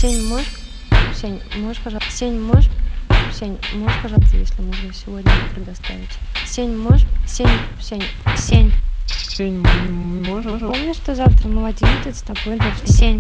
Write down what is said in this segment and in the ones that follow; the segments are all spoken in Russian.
Сень, можешь, пожалуйста, если можно, сегодня предоставить? Сень, можешь? Сень. Можно? Помнишь, что завтра мы в 11 с тобой должны... Сень.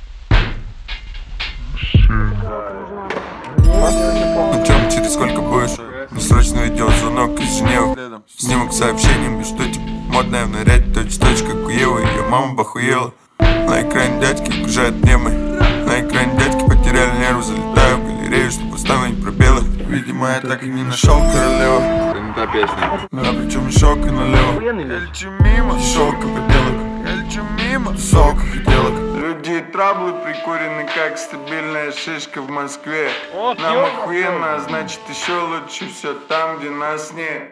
Ну чё, через сколько будешь? Мне срочно видеозвонок из Женевы. Снимок с сообщением, что типа модная в наряде, точь-в-точь, как у Евы. Её мама похуела. На экране дядьки угрожают мемы. На экране дядьки потеряли нервы. Залетаю в галерею, чтобы поставить пробелы. Видимо, я так и не нашел королеву. Это не та песня. Да, причем шок и налево. Я лечу мимо, шок и поделок. Я лечу мимо, тусовка хотелок. Люди и траблы прикурены, как стабильная шишка в Москве. Нам охуенно, а значит еще лучше все там, где нас нет.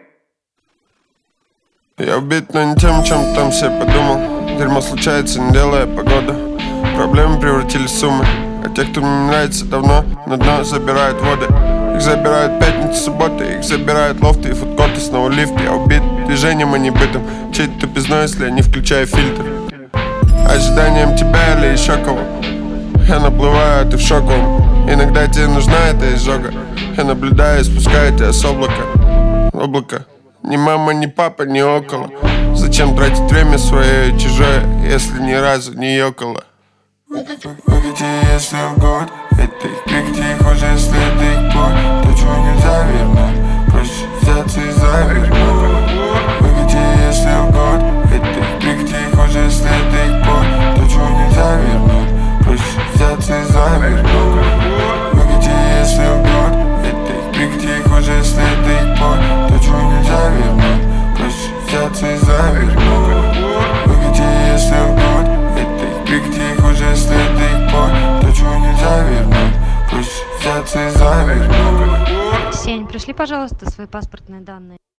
Я убит, но не тем, чем там все подумал. Дерьмо случается, не делая погоду. Проблемы превратились в суммы. А те, кто мне не нравится давно, на дно забирают воды. Их забирают пятницы, субботы. Их забирают лофты и фудкорты. Снова лифт, я убит движением, а не бытом. Чей-то тупизной, если я не включаю фильтр. Ожиданием тебя или еще кого. Я наплываю, а ты в шоковом. Иногда тебе нужна эта изжога. Я наблюдаю и спускаю тебя с облака. Ни мама, ни папа, ни около. Зачем тратить время свое и чужое, если ни разу не ёкало? Выходи, если в год. Это их крик, их уже, если это их боль. То, чего нельзя вернуть, проще взяться и завернуть. Выходи, если в год. Это их крик, их уже, если это их боль. То, чего нельзя вернуть, проще взяться и завернуть. Выходи, если в год. Это их крик, их уже, если это их боль. То, чего нельзя вернуть, проще взяться и завернуть. Выходи, если в год. Это их крик, их уже, если это их боль. То, чего нельзя вернуть, проще взяться и завернуть. Сень, пришли, пожалуйста, свои паспортные данные.